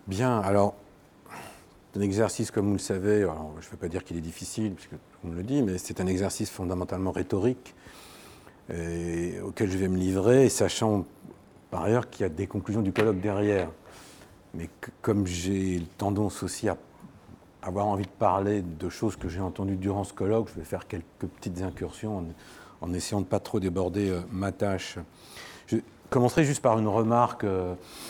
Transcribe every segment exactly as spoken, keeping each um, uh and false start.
Bien, alors, c'est un exercice, comme vous le savez, alors, je ne veux pas dire qu'il est difficile, puisque tout le monde le dit, mais c'est un exercice fondamentalement rhétorique et auquel je vais me livrer, sachant par ailleurs qu'il y a des conclusions du colloque derrière. Mais que, comme j'ai tendance aussi à avoir envie de parler de choses que j'ai entendues durant ce colloque, je vais faire quelques petites incursions en, en essayant de ne pas trop déborder euh, ma tâche. Je commencerai juste par une remarque euh,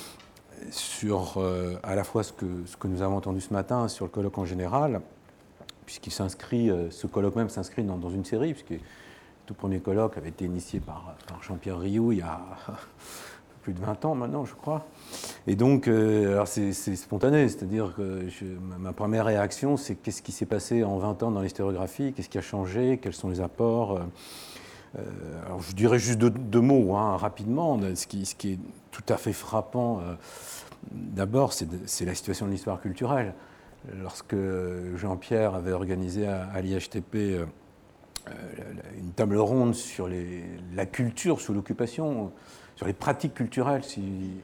sur euh, à la fois ce que, ce que nous avons entendu ce matin, sur le colloque en général, puisqu'il s'inscrit, euh, ce colloque même s'inscrit dans, dans une série, puisque le tout premier colloque avait été initié par, par Jean-Pierre Rioux il y a plus de vingt ans maintenant, je crois. Et donc, euh, alors c'est, c'est spontané, c'est-à-dire que je, ma, ma première réaction, c'est qu'est-ce qui s'est passé en vingt ans dans l'historiographie, qu'est-ce qui a changé, quels sont les apports. Euh, alors je dirais juste deux, deux mots, hein, rapidement. Ce qui, ce qui est tout à fait frappant, euh, d'abord, c'est, de, c'est la situation de l'histoire culturelle. Lorsque Jean-Pierre avait organisé à, à l'I H T P euh, une table ronde sur les, la culture sous l'occupation, sur les pratiques culturelles, si,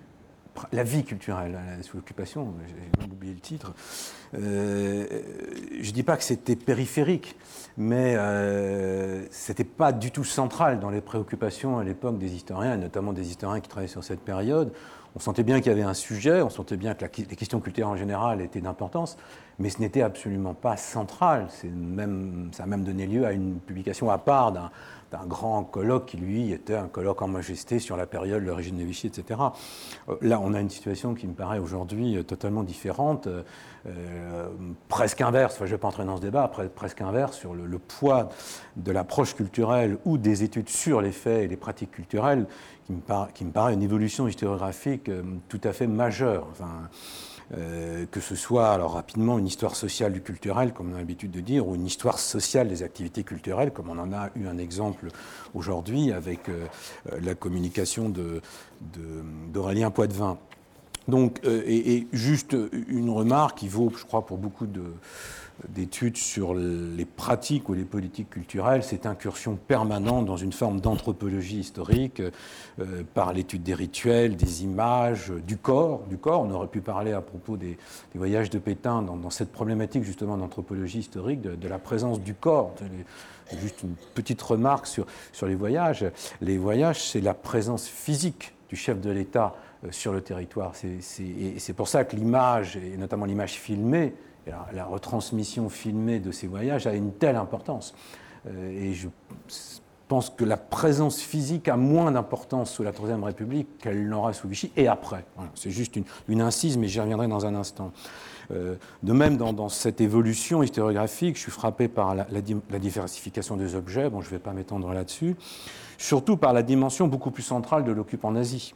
la vie culturelle sous l'occupation, j'ai même oublié le titre. Euh, je ne dis pas que c'était périphérique, mais euh, ce n'était pas du tout central dans les préoccupations à l'époque des historiens, et notamment des historiens qui travaillaient sur cette période. On sentait bien qu'il y avait un sujet, on sentait bien que la, les questions culturelles en général étaient d'importance, mais ce n'était absolument pas central. C'est même, ça a même donné lieu à une publication à part d'un, d'un grand colloque qui, lui, était un colloque en majesté sur la période, le régime de Vichy, et cetera. Là, on a une situation qui me paraît aujourd'hui totalement différente, euh, presque inverse, enfin, je ne vais pas entrer dans ce débat, presque inverse sur le, le poids de l'approche culturelle ou des études sur les faits et les pratiques culturelles, qui me, par, qui me paraît une évolution historiographique euh, tout à fait majeure. Enfin, Euh, que ce soit, alors rapidement, une histoire sociale du culturel, comme on a l'habitude de dire, ou une histoire sociale des activités culturelles, comme on en a eu un exemple aujourd'hui avec euh, la communication de, de, d'Aurélien Poitevin. Donc, euh, et, et juste une remarque qui vaut, je crois, pour beaucoup de, d'études sur les pratiques ou les politiques culturelles, cette incursion permanente dans une forme d'anthropologie historique euh, par l'étude des rituels, des images, du corps. Du corps, on aurait pu parler à propos des, des voyages de Pétain dans, dans cette problématique justement d'anthropologie historique, de, de la présence du corps. Juste une petite remarque sur, sur les voyages. Les voyages, c'est la présence physique du chef de l'État euh, sur le territoire. C'est, c'est, et c'est pour ça que l'image, et notamment l'image filmée, La, la retransmission filmée de ces voyages a une telle importance. Euh, et je pense que la présence physique a moins d'importance sous la Troisième République qu'elle n'aura sous Vichy et après. Voilà, c'est juste une, une incise, mais j'y reviendrai dans un instant. Euh, de même, dans, dans cette évolution historiographique, je suis frappé par la, la, la diversification des objets, bon, je ne vais pas m'étendre là-dessus, surtout par la dimension beaucoup plus centrale de l'occupant nazi.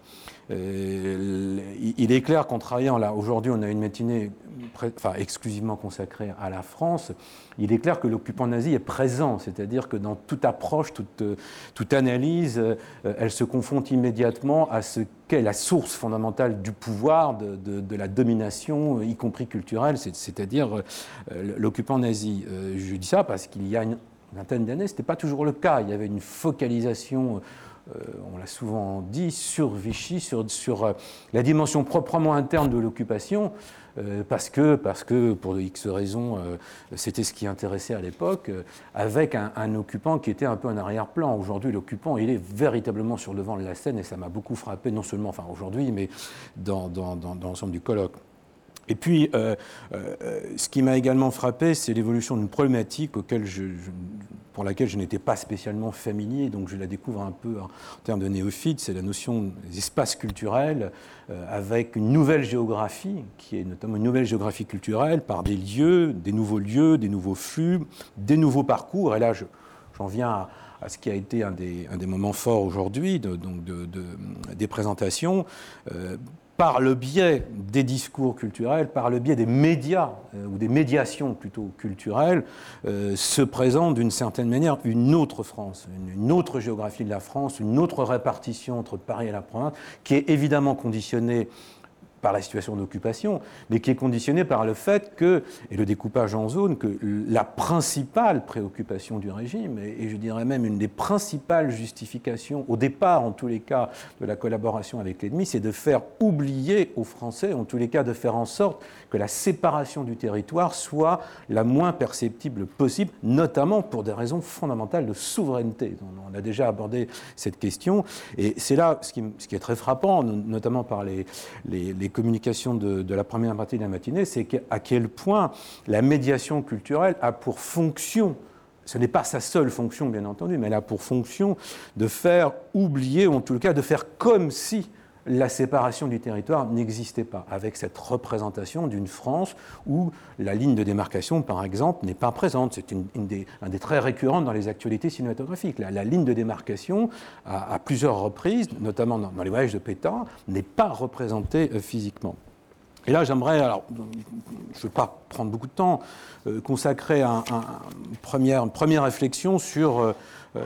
Euh, il est clair qu'en travaillant là, aujourd'hui on a une matinée enfin, exclusivement consacrée à la France, il est clair que l'occupant nazi est présent, c'est-à-dire que dans toute approche, toute, toute analyse, euh, elle se confronte immédiatement à ce qu'est la source fondamentale du pouvoir, de, de, de la domination, y compris culturelle, c'est, c'est-à-dire euh, l'occupant nazi. Euh, je dis ça parce qu'il y a une vingtaine d'années, ce n'était pas toujours le cas, il y avait une focalisation... Euh, on l'a souvent dit, sur Vichy, sur, sur euh, la dimension proprement interne de l'occupation, euh, parce, que, parce que, pour de X raisons, euh, c'était ce qui intéressait à l'époque, euh, avec un, un occupant qui était un peu en arrière-plan. Aujourd'hui, l'occupant, il est véritablement sur le devant de la scène, et ça m'a beaucoup frappé, non seulement enfin, aujourd'hui, mais dans, dans, dans, dans l'ensemble du colloque. Et puis, euh, euh, ce qui m'a également frappé, c'est l'évolution d'une problématique auquel je, je, pour laquelle je n'étais pas spécialement familier, donc je la découvre un peu en, en termes de néophyte, c'est la notion des espaces culturels, euh, avec une nouvelle géographie, qui est notamment une nouvelle géographie culturelle, par des lieux, des nouveaux lieux, des nouveaux flux, des nouveaux parcours. Et là, je, j'en viens à, à ce qui a été un des, un des moments forts aujourd'hui, de, donc de, de, des présentations. Euh, par le biais des discours culturels, par le biais des médias, euh, ou des médiations plutôt culturelles, euh, se présente d'une certaine manière une autre France, une, une autre géographie de la France, une autre répartition entre Paris et la province, qui est évidemment conditionnée par la situation d'occupation, mais qui est conditionné par le fait que, et le découpage en zones, que la principale préoccupation du régime, et, et je dirais même une des principales justifications, au départ en tous les cas, de la collaboration avec l'ennemi, c'est de faire oublier aux Français, en tous les cas de faire en sorte que la séparation du territoire soit la moins perceptible possible, notamment pour des raisons fondamentales de souveraineté. On a déjà abordé cette question, et c'est là ce qui, ce qui est très frappant, notamment par les, les, les communications de, de la première partie de la matinée, c'est à quel point la médiation culturelle a pour fonction, ce n'est pas sa seule fonction bien entendu, mais elle a pour fonction de faire oublier, ou en tout cas de faire comme si la séparation du territoire n'existait pas, avec cette représentation d'une France où la ligne de démarcation, par exemple, n'est pas présente. C'est une, une des, un des traits récurrents dans les actualités cinématographiques. La, la ligne de démarcation, à, à plusieurs reprises, notamment dans, dans les voyages de Pétain, n'est pas représentée euh, physiquement. Et là, j'aimerais, alors, je ne vais pas prendre beaucoup de temps, euh, consacrer un, un, une, première, une première réflexion sur, euh,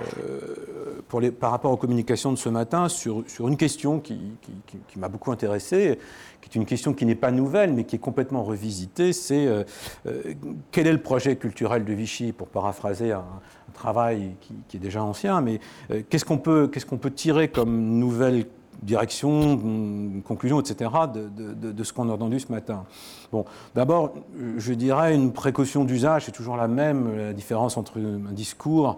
pour les, par rapport aux communications de ce matin, sur, sur une question qui, qui, qui, qui m'a beaucoup intéressé, qui est une question qui n'est pas nouvelle, mais qui est complètement revisitée, c'est euh, euh, quel est le projet culturel de Vichy, pour paraphraser un, un travail qui, qui est déjà ancien, mais euh, qu'est-ce qu'on peut, qu'est-ce qu'on peut tirer comme nouvelle direction, conclusion, et cetera, de, de, de ce qu'on a entendu ce matin. Bon, d'abord, je dirais une précaution d'usage, c'est toujours la même, la différence entre un discours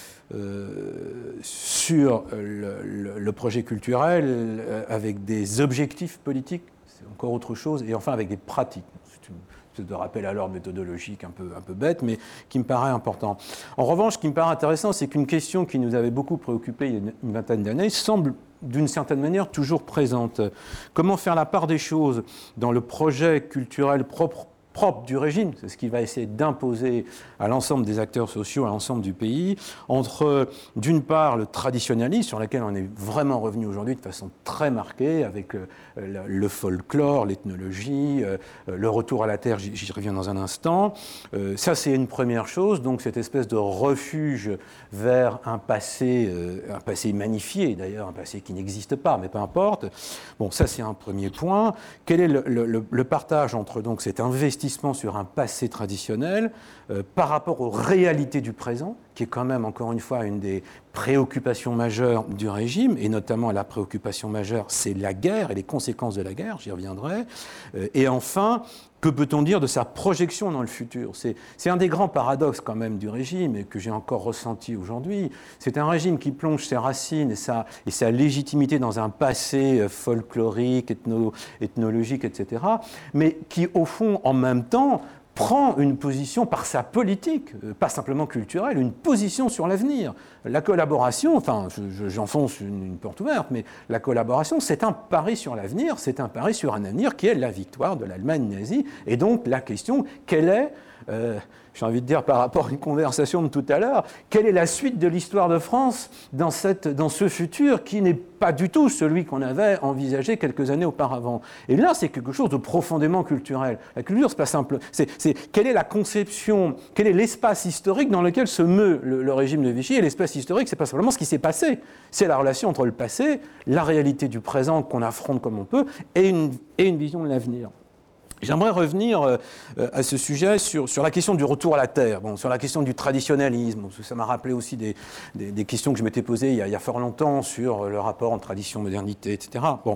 euh, sur le, le, le projet culturel euh, avec des objectifs politiques, c'est encore autre chose, et enfin avec des pratiques. C'est une espèce de rappel à l'ordre méthodologique un peu, un peu bête, mais qui me paraît important. En revanche, ce qui me paraît intéressant, c'est qu'une question qui nous avait beaucoup préoccupé il y a une, une vingtaine d'années semble d'une certaine manière toujours présente. Comment faire la part des choses dans le projet culturel propre, propre du régime, c'est ce qu'il va essayer d'imposer à l'ensemble des acteurs sociaux, à l'ensemble du pays, entre d'une part le traditionnalisme, sur lequel on est vraiment revenu aujourd'hui de façon très marquée, avec le, le, le folklore, l'ethnologie, euh, le retour à la terre, j'y, j'y reviens dans un instant. Euh, ça, c'est une première chose, donc cette espèce de refuge vers un passé, euh, un passé magnifié, d'ailleurs, un passé qui n'existe pas, mais peu importe. Bon, ça, c'est un premier point. Quel est le, le, le partage entre donc cet investissement sur un passé traditionnel euh, par rapport aux réalités du présent, qui est quand même, encore une fois, une des préoccupations majeures du régime, et notamment la préoccupation majeure, c'est la guerre et les conséquences de la guerre, j'y reviendrai. Euh, et enfin, que peut-on dire de sa projection dans le futur ? C'est, c'est un des grands paradoxes quand même du régime, et que j'ai encore ressenti aujourd'hui. C'est un régime qui plonge ses racines et sa, et sa légitimité dans un passé folklorique, ethno, ethnologique, et cetera, mais qui, au fond, en même temps, prend une position par sa politique, pas simplement culturelle, une position sur l'avenir. La collaboration, enfin, je, j'enfonce une, une porte ouverte, mais la collaboration, c'est un pari sur l'avenir, c'est un pari sur un avenir qui est la victoire de l'Allemagne nazie. Et donc, la question, quelle est, euh, j'ai envie de dire par rapport à une conversation de tout à l'heure, quelle est la suite de l'histoire de France dans, cette, dans ce futur qui n'est pas du tout celui qu'on avait envisagé quelques années auparavant. Et là, c'est quelque chose de profondément culturel. La culture, c'est pas simple. C'est, c'est quelle est la conception, quel est l'espace historique dans lequel se meut le, le régime de Vichy. Et l'espace historique, c'est pas simplement ce qui s'est passé. C'est la relation entre le passé, la réalité du présent qu'on affronte comme on peut, et une, et une vision de l'avenir. J'aimerais revenir euh, à ce sujet sur, sur la question du retour à la terre, bon, sur la question du traditionnalisme. Ça m'a rappelé aussi des, des, des questions que je m'étais posées il y, a, il y a fort longtemps sur le rapport entre tradition, modernité, et cetera. Bon,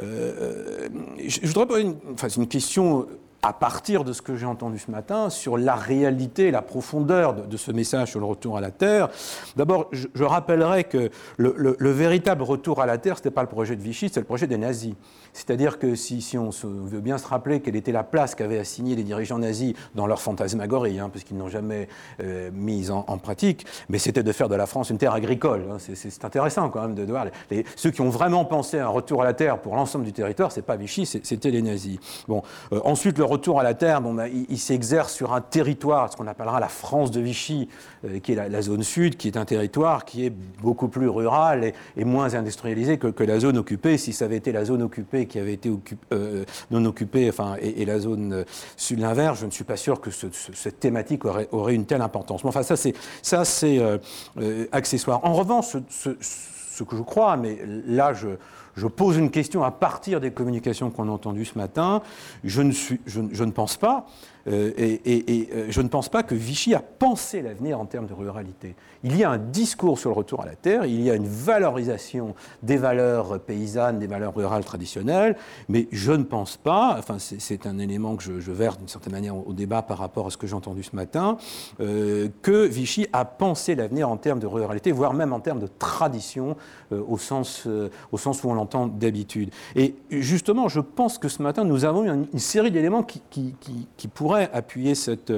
euh, je, je voudrais poser une, enfin, une question à partir de ce que j'ai entendu ce matin sur la réalité, la profondeur de, de ce message sur le retour à la terre. D'abord, je, je rappellerai que le, le, le véritable retour à la terre, ce n'était pas le projet de Vichy, c'est le projet des nazis. C'est-à-dire que si, si on se, veut bien se rappeler quelle était la place qu'avaient assignée les dirigeants nazis dans leur fantasmagorie, hein, parce qu'ils n'ont jamais euh, mise en, en pratique, mais c'était de faire de la France une terre agricole. Hein. C'est, c'est, c'est intéressant quand même de, de voir. Les, les, ceux qui ont vraiment pensé à un retour à la terre pour l'ensemble du territoire, c'est pas Vichy, c'est, c'était les nazis. Bon, euh, ensuite, le retour à la terre, bon, bah, il, il s'exerce sur un territoire, ce qu'on appellera la France de Vichy, euh, qui est la, la zone sud, qui est un territoire qui est beaucoup plus rural et, et moins industrialisé que, que la zone occupée. Si ça avait été la zone occupée qui avait été occup, euh, non occupée, enfin, et, et la zone euh, sud l'inverse, je ne suis pas sûr que ce, ce, cette thématique aurait, aurait une telle importance. Mais enfin, ça c'est, ça, c'est euh, euh, accessoire. En revanche, ce, ce, ce que je crois, mais là je je pose une question à partir des communications qu'on a entendues ce matin. Je ne, suis, je, je ne pense pas, euh, et, et, et euh, je ne pense pas que Vichy a pensé l'avenir en termes de ruralité. Il y a un discours sur le retour à la terre, il y a une valorisation des valeurs paysannes, des valeurs rurales traditionnelles, mais je ne pense pas, enfin c'est, c'est un élément que je, je verse d'une certaine manière au, au débat par rapport à ce que j'ai entendu ce matin, euh, que Vichy a pensé l'avenir en termes de ruralité, voire même en termes de tradition, euh, au sens, euh, au sens où on l'entend d'habitude. Et justement, je pense que ce matin, nous avons eu une, une série d'éléments qui, qui, qui, qui pourraient appuyer cette,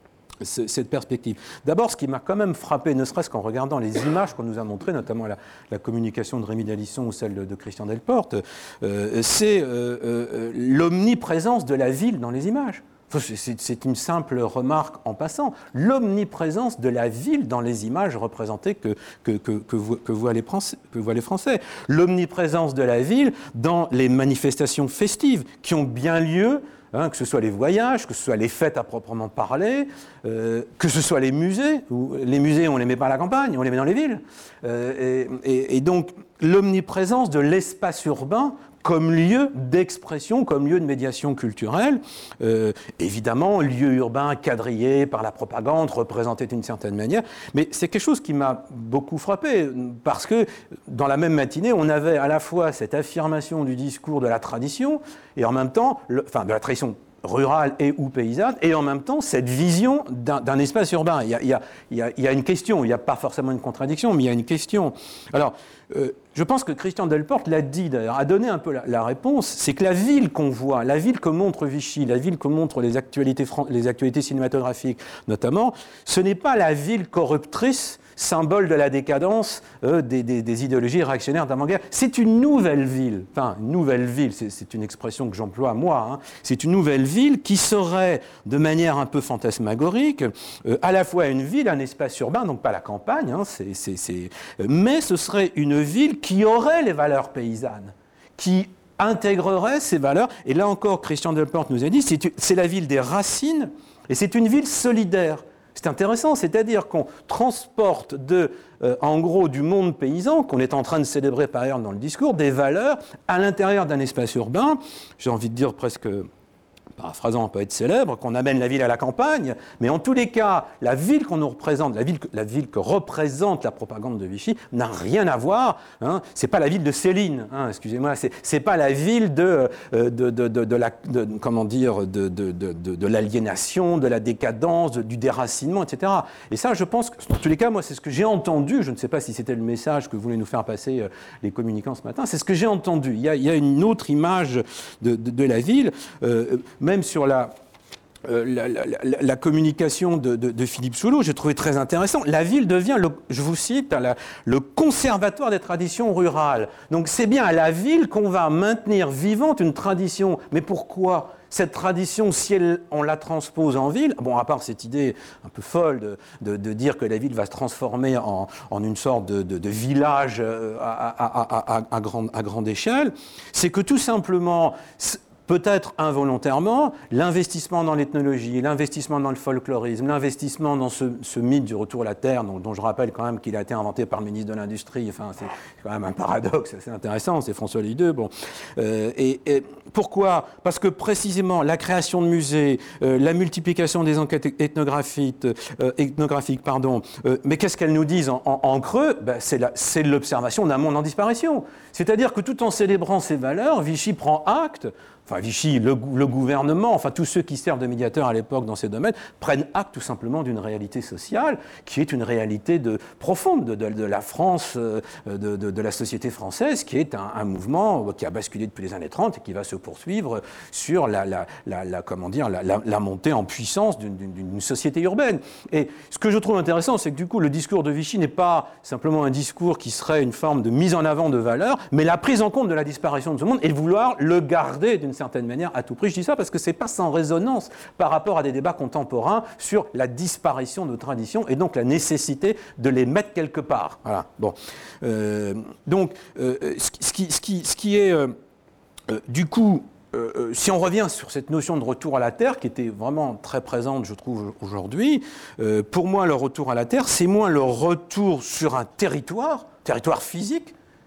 cette perspective. D'abord, ce qui m'a quand même frappé, ne serait-ce qu'en regardant les images qu'on nous a montrées, notamment la, la communication de Rémi Dalisson ou celle de, de Christian Delporte, euh, c'est euh, euh, l'omniprésence de la ville dans les images. C'est une simple remarque en passant. L'omniprésence de la ville dans les images représentées que, que, que, que, voient, que, voient les Français, que voient les Français. L'omniprésence de la ville dans les manifestations festives qui ont bien lieu, hein, que ce soit les voyages, que ce soit les fêtes à proprement parler, euh, que ce soit les musées. Où les musées, on ne les met pas à la campagne, on les met dans les villes. Euh, et, et, et donc, l'omniprésence de l'espace urbain comme lieu d'expression, comme lieu de médiation culturelle. Euh, évidemment, lieu urbain quadrillé par la propagande, représenté d'une certaine manière, mais c'est quelque chose qui m'a beaucoup frappé, parce que dans la même matinée, on avait à la fois cette affirmation du discours de la tradition, et en même temps, le, enfin de la tradition rurale et ou paysanne, et en même temps cette vision d'un, d'un espace urbain. Il y, a, il, y a, il, y a, il y a une question, il n'y a pas forcément une contradiction, mais il y a une question. Alors, euh, je pense que Christian Delporte l'a dit d'ailleurs, a donné un peu la, la réponse, c'est que la ville qu'on voit, la ville que montre Vichy, la ville que montrent les actualités, les actualités cinématographiques notamment, ce n'est pas la ville corruptrice, symbole de la décadence euh, des, des, des idéologies réactionnaires d'avant-guerre. C'est une nouvelle ville, enfin une nouvelle ville, c'est, c'est une expression que j'emploie moi, hein. C'est une nouvelle ville qui serait de manière un peu fantasmagorique, euh, à la fois une ville, un espace urbain, donc pas la campagne, hein, c'est, c'est, c'est, mais ce serait une ville qui aurait les valeurs paysannes, qui intégrerait ces valeurs, et là encore Christian Delporte nous a dit, c'est, c'est la ville des racines, et c'est une ville solidaire. C'est intéressant, c'est-à-dire qu'on transporte de, euh, en gros du monde paysan, qu'on est en train de célébrer par ailleurs dans le discours, des valeurs à l'intérieur d'un espace urbain, j'ai envie de dire presque, paraphrasant un poète célèbre, qu'on amène la ville à la campagne, mais en tous les cas, la ville qu'on nous représente, la ville que, la ville que représente la propagande de Vichy, n'a rien à voir, hein, c'est pas la ville de Céline, hein, excusez-moi, c'est, c'est pas la ville de, de, de, de, de la, de, comment dire, de, de, de, de, de l'aliénation, de la décadence, de, du déracinement, et cetera. Et ça, je pense, que, en tous les cas, moi, c'est ce que j'ai entendu, je ne sais pas si c'était le message que voulaient nous faire passer euh, les communicants ce matin, c'est ce que j'ai entendu. Il y a, il y a une autre image de, de, de la ville, euh, même sur la, euh, la, la, la, la communication de, de, de Philippe Soulot, j'ai trouvé très intéressant. La ville devient, le, je vous cite, la, le conservatoire des traditions rurales. Donc c'est bien à la ville qu'on va maintenir vivante une tradition. Mais pourquoi ? Cette tradition, si elle, on la transpose en ville, bon, à part cette idée un peu folle de, de, de dire que la ville va se transformer en, en une sorte de, de, de village à, à, à, à, à, grande, à grande échelle, c'est que tout simplement, peut-être involontairement, l'investissement dans l'ethnologie, l'investissement dans le folklorisme, l'investissement dans ce, ce mythe du retour à la terre, dont, dont je rappelle quand même qu'il a été inventé par le ministre de l'Industrie, enfin, c'est quand même un paradoxe assez intéressant, c'est François Lideux. Bon. Euh, et, et pourquoi ? Parce que précisément la création de musées, euh, la multiplication des enquêtes ethnographiques, euh, ethnographiques pardon, euh, mais qu'est-ce qu'elles nous disent en, en, en creux ? Ben, c'est, la, c'est l'observation d'un monde en disparition. C'est-à-dire que tout en célébrant ces valeurs, Vichy prend acte, enfin Vichy, le, le gouvernement, enfin tous ceux qui servent de médiateurs à l'époque dans ces domaines, prennent acte tout simplement d'une réalité sociale qui est une réalité de, profonde de, de, de la France, euh, de, de, de la société française, qui est un, un mouvement qui a basculé depuis les années trente et qui va se poursuivre sur la, la, la, la, comment dire, la, la, la montée en puissance d'une, d'une, d'une société urbaine. Et ce que je trouve intéressant, c'est que du coup, le discours de Vichy n'est pas simplement un discours qui serait une forme de mise en avant de valeurs, mais la prise en compte de la disparition de ce monde et de vouloir le garder d'une certaine manière à tout prix. Je dis ça parce que c'est pas sans résonance par rapport à des débats contemporains sur la disparition de traditions et donc la nécessité de les mettre quelque part. Voilà. Bon. Euh, donc, euh, ce, qui, ce, qui, ce qui est euh, euh, du coup, euh, si on revient sur cette notion de retour à la terre qui était vraiment très présente, je trouve, aujourd'hui, euh, pour moi, le retour à la terre, c'est moins le retour sur un territoire, territoire physique,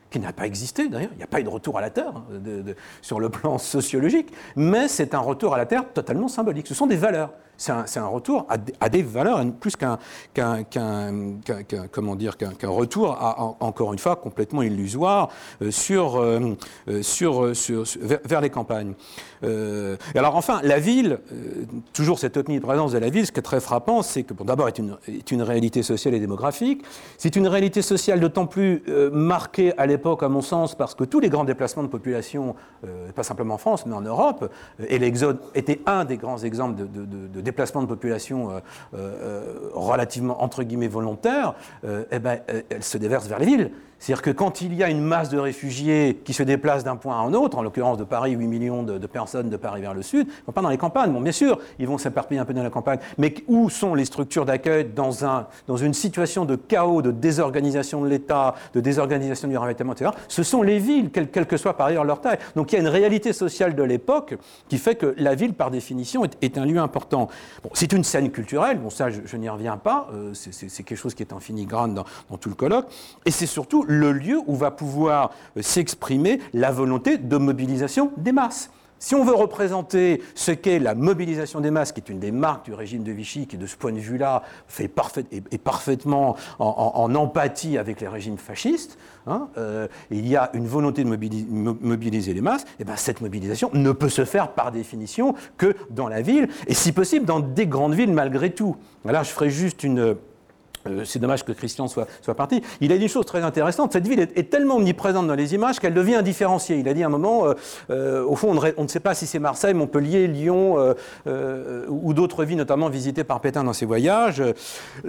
qui n'a pas existé d'ailleurs, il n'y a pas eu de retour à la Terre hein, de, de, sur le plan sociologique, mais c'est un retour à la Terre totalement symbolique. Ce sont des valeurs. C'est un, c'est un retour à, à des valeurs, plus qu'un, qu'un, qu'un, qu'un, qu'un, comment dire, qu'un, qu'un retour à, en, encore une fois, complètement illusoire euh, sur, euh, sur, sur, sur, vers, vers les campagnes. Euh, et alors enfin, la ville, euh, toujours cette omniprésence de la ville, ce qui est très frappant, c'est que bon, d'abord est une, est une réalité sociale et démographique. C'est une réalité sociale d'autant plus euh, marquée à l'époque, à mon sens, parce que tous les grands déplacements de population, euh, pas simplement en France, mais en Europe, euh, et l'exode était un des grands exemples de, de, de, de déplacement de population euh, euh, relativement, entre guillemets, volontaire, euh, eh ben, elle se déverse vers les villes. C'est-à-dire que quand il y a une masse de réfugiés qui se déplacent d'un point à un autre, en l'occurrence de Paris, huit millions de, de personnes de Paris vers le sud, ils ne vont pas dans les campagnes. Bon, bien sûr, ils vont s'éparpiller un peu dans la campagne, mais où sont les structures d'accueil dans, un, dans une situation de chaos, de désorganisation de l'État, de désorganisation du ravitaillement, et cetera. Ce sont les villes, quelle, quelle que soit par ailleurs leur taille. Donc il y a une réalité sociale de l'époque qui fait que la ville, par définition, est, est un lieu important. Bon, c'est une scène culturelle, bon ça je, je n'y reviens pas, euh, c'est, c'est, c'est quelque chose qui est en filigrane dans, dans tout le colloque, et c'est surtout le lieu où va pouvoir s'exprimer la volonté de mobilisation des masses. Si on veut représenter ce qu'est la mobilisation des masses, qui est une des marques du régime de Vichy, qui de ce point de vue-là fait parfait, est, est parfaitement en, en, en empathie avec les régimes fascistes, hein, euh, il y a une volonté de mobiliser, mobiliser les masses, et bien cette mobilisation ne peut se faire par définition que dans la ville, et si possible dans des grandes villes malgré tout. Là, je ferai juste une... Euh, c'est dommage que Christian soit, soit parti. Il a dit une chose très intéressante. Cette ville est, est tellement omniprésente dans les images qu'elle devient indifférenciée. Il a dit à un moment, euh, euh, au fond, on ne, on ne sait pas si c'est Marseille, Montpellier, Lyon euh, euh, ou d'autres villes, notamment visitées par Pétain dans ses voyages. Euh,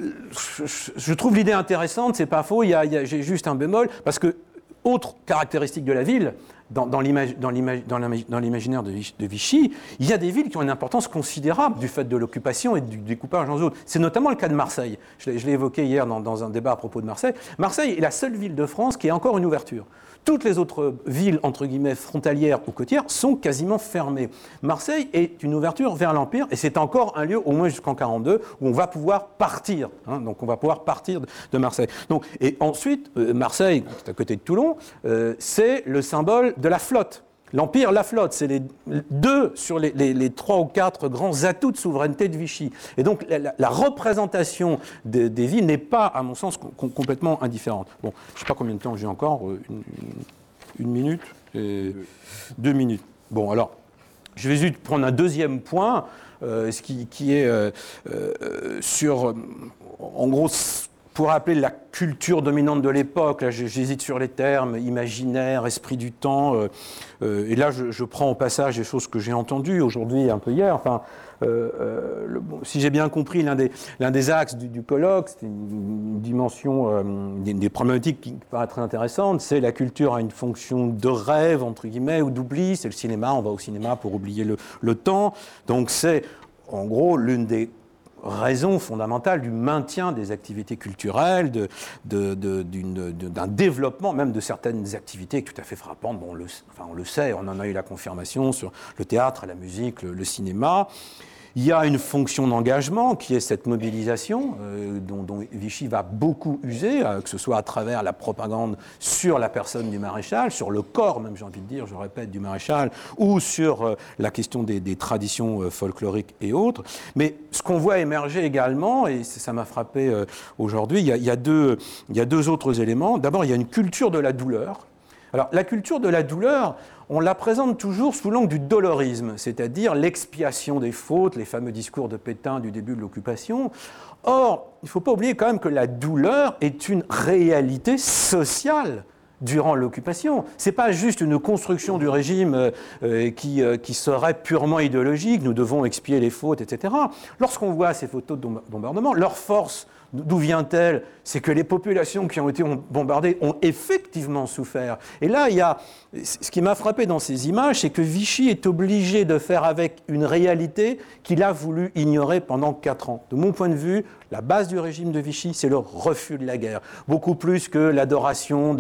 je, je trouve l'idée intéressante, c'est pas faux. Il y a, il y a, j'ai juste un bémol, parce que, autre caractéristique de la ville, dans, dans, l'image, dans, l'image, dans, dans l'imaginaire de Vichy, de Vichy, il y a des villes qui ont une importance considérable du fait de l'occupation et du découpage en zones. C'est notamment le cas de Marseille. Je l'ai, je l'ai évoqué hier dans, dans un débat à propos de Marseille. Marseille est la seule ville de France qui a encore une ouverture. Toutes les autres villes, entre guillemets, frontalières ou côtières, sont quasiment fermées. Marseille est une ouverture vers l'Empire, et c'est encore un lieu, au moins jusqu'en quarante-deux, où on va pouvoir partir. Hein, donc on va pouvoir partir de, de Marseille. Donc, et ensuite, euh, Marseille, c'est à côté de Toulon, euh, c'est le symbole de la flotte. L'Empire, la flotte, c'est les deux sur les, les, les trois ou quatre grands atouts de souveraineté de Vichy. Et donc la, la, la représentation de, des villes n'est pas, à mon sens, com- complètement indifférente. Bon, je ne sais pas combien de temps j'ai encore, une, une, une minute et deux minutes. Bon, alors, je vais juste prendre un deuxième point, euh, ce qui, qui est euh, euh, sur, en gros, pour appeler la culture dominante de l'époque, là j'hésite sur les termes, imaginaire, esprit du temps, euh, euh, et là je, je prends au passage des choses que j'ai entendues aujourd'hui, un peu hier, enfin, euh, euh, le, bon, si j'ai bien compris, l'un des, l'un des axes du, du colloque, c'est une, une dimension, euh, des, des problématiques qui paraît très intéressante, c'est la culture a une fonction de rêve, entre guillemets, ou d'oubli, c'est le cinéma, on va au cinéma pour oublier le, le temps, donc c'est en gros l'une des raison fondamentale du maintien des activités culturelles, de, de, de, d'une, de, d'un développement même de certaines activités tout à fait frappantes. Bon, on, le, enfin, on le sait, on en a eu la confirmation sur le théâtre, la musique, le, le cinéma. Il y a une fonction d'engagement qui est cette mobilisation euh, dont, dont Vichy va beaucoup user, euh, que ce soit à travers la propagande sur la personne du maréchal, sur le corps même, j'ai envie de dire, je répète, du maréchal, ou sur euh, la question des, des traditions euh, folkloriques et autres. Mais ce qu'on voit émerger également, et ça m'a frappé euh, aujourd'hui, il y a, il y a deux, il y a deux autres éléments. D'abord, il y a une culture de la douleur. Alors, la culture de la douleur, on la présente toujours sous l'angle du dolorisme, c'est-à-dire l'expiation des fautes, les fameux discours de Pétain du début de l'occupation. Or, il ne faut pas oublier quand même que la douleur est une réalité sociale durant l'occupation. Ce n'est pas juste une construction du régime euh, qui, euh, qui serait purement idéologique, nous devons expier les fautes, et cetera. Lorsqu'on voit ces photos de bombardement, leur force, d'où vient-elle ? C'est que les populations qui ont été bombardées ont effectivement souffert. Et là, il y a, ce qui m'a frappé dans ces images, c'est que Vichy est obligé de faire avec une réalité qu'il a voulu ignorer pendant quatre ans. De mon point de vue, la base du régime de Vichy, c'est le refus de la guerre. Beaucoup plus que l'adoration de, de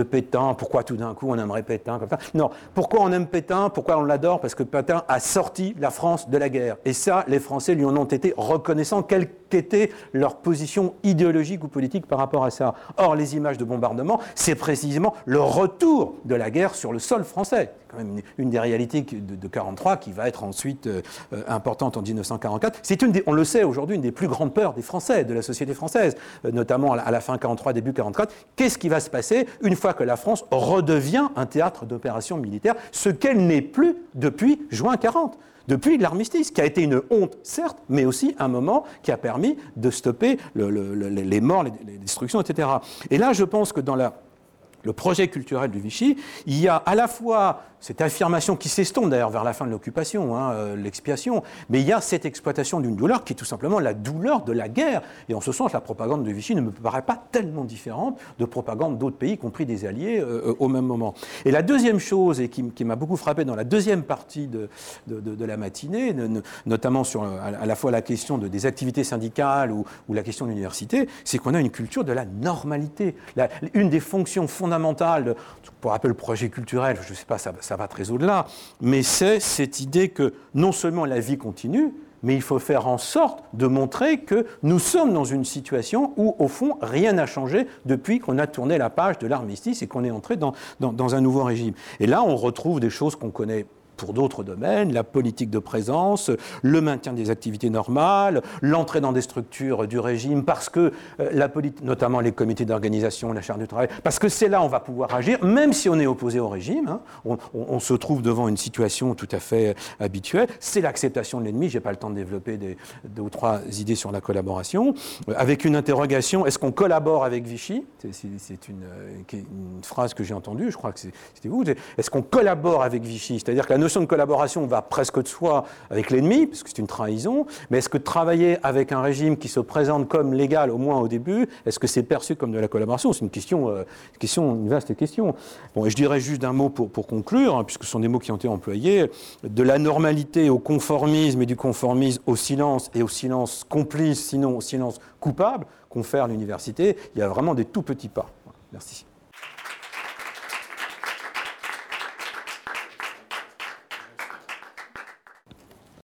Pétain, pourquoi tout d'un coup on aimerait Pétain comme ça? Non, pourquoi on aime Pétain? Pourquoi on l'adore? Parce que Pétain a sorti la France de la guerre. Et ça, les Français lui en ont été reconnaissants, quelle qu'était leur position idéologique ou politique par rapport à ça. Or, les images de bombardement, c'est précisément le retour de la guerre sur le sol français. C'est quand même une, une des réalités de, de quarante-trois qui va être ensuite euh, importante en dix-neuf cent quarante-quatre. C'est une des, on le sait aujourd'hui, une des plus grandes peurs des Français, de la société française, euh, notamment à la, à la fin quarante-trois, début quarante-quatre. Qu'est-ce qui va se passer une fois que la France redevient un théâtre d'opérations militaires, ce qu'elle n'est plus depuis juin quarante? Depuis l'armistice, qui a été une honte, certes, mais aussi un moment qui a permis de stopper le, le, le, les morts, les, les destructions, et cetera. Et là, je pense que dans la, le projet culturel du Vichy, il y a à la fois cette affirmation qui s'estompe d'ailleurs vers la fin de l'occupation, hein, euh, l'expiation, mais il y a cette exploitation d'une douleur qui est tout simplement la douleur de la guerre. Et en ce sens, la propagande de Vichy ne me paraît pas tellement différente de propagande d'autres pays, y compris des alliés, euh, au même moment. Et la deuxième chose, et qui, qui m'a beaucoup frappé dans la deuxième partie de, de, de, de la matinée, de, notamment sur à, à la fois la question de, des activités syndicales ou, ou la question de l'université, c'est qu'on a une culture de la normalité. La, une des fonctions fondamentales, de, pour rappeler le projet culturel, je ne sais pas, ça, ça va très au-delà, mais c'est cette idée que non seulement la vie continue, mais il faut faire en sorte de montrer que nous sommes dans une situation où, au fond, rien n'a changé depuis qu'on a tourné la page de l'armistice et qu'on est entré dans, dans, dans un nouveau régime. Et là, on retrouve des choses qu'on connaît pour d'autres domaines, la politique de présence, le maintien des activités normales, l'entrée dans des structures du régime, parce que euh, la politique, notamment les comités d'organisation, la charte du travail, parce que c'est là où on va pouvoir agir, même si on est opposé au régime, hein, on, on, on se trouve devant une situation tout à fait habituelle, c'est l'acceptation de l'ennemi, je n'ai pas le temps de développer des, deux ou trois idées sur la collaboration, euh, avec une interrogation, est-ce qu'on collabore avec Vichy? C'est, c'est, c'est une, une phrase que j'ai entendue, je crois que c'est, c'était vous, est-ce qu'on collabore avec Vichy? C'est-à-dire que la notion de collaboration va presque de soi avec l'ennemi, parce que c'est une trahison, mais est-ce que travailler avec un régime qui se présente comme légal, au moins au début, est-ce que c'est perçu comme de la collaboration? C'est une question, euh, une question, une vaste question. Bon, et je dirais juste un mot pour, pour conclure, hein, puisque ce sont des mots qui ont été employés, de la normalité au conformisme et du conformisme au silence, et au silence complice, sinon au silence coupable, confère l'université, il y a vraiment des tout petits pas. Merci.